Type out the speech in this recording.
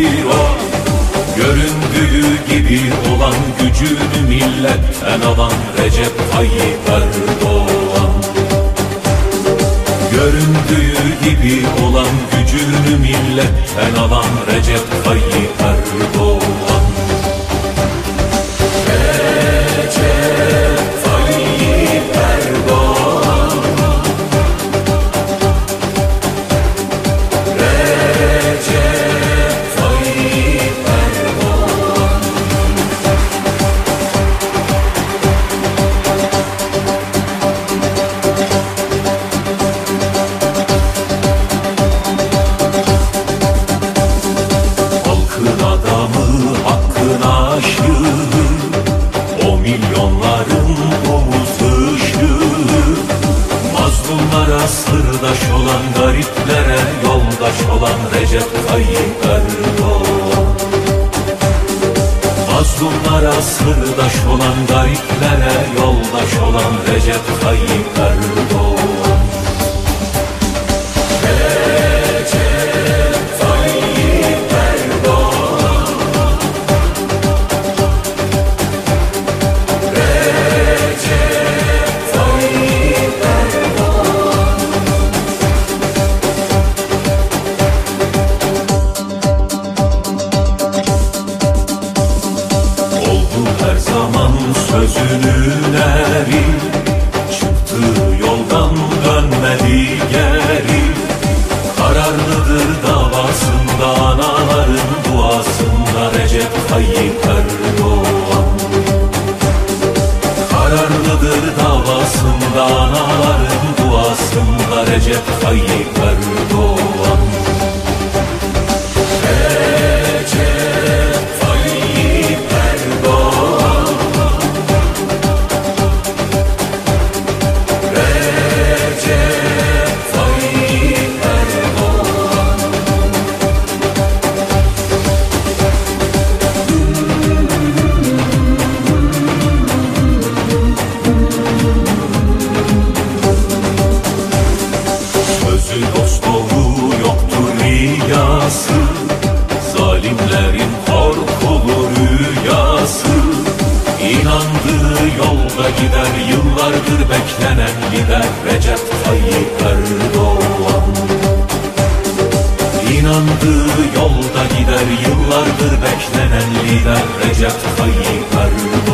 bir o. Göründüğü gibi olan gücünü milletten alan Recep Tayyip Erdoğan. Göründüğü gibi olan gücünü milletten alan Recep Tayyip Erdoğan. Mazlumlara sırdaş olan, gariplere yoldaş olan Recep Tayyip Erdoğan. Mazlumlara sırdaş olan, gariplere yoldaş olan Recep Tayyip Erdoğan. Her zaman sözünün eri, çıktığı yoldan dönmedi geri. Kararlıdır davasında, anaların duasında Recep Tayyip Erdoğan. Kararlıdır davasında, anaların duasında Recep Tayyip Erdoğan. Dost doğru yoktur riyası, zalimlerin korkulu rüyası. İnandığı yolda gider, yıllardır beklenen lider Recep Tayyip Erdoğan. İnandığı yolda gider, yıllardır beklenen lider Recep Tayyip Erdoğan.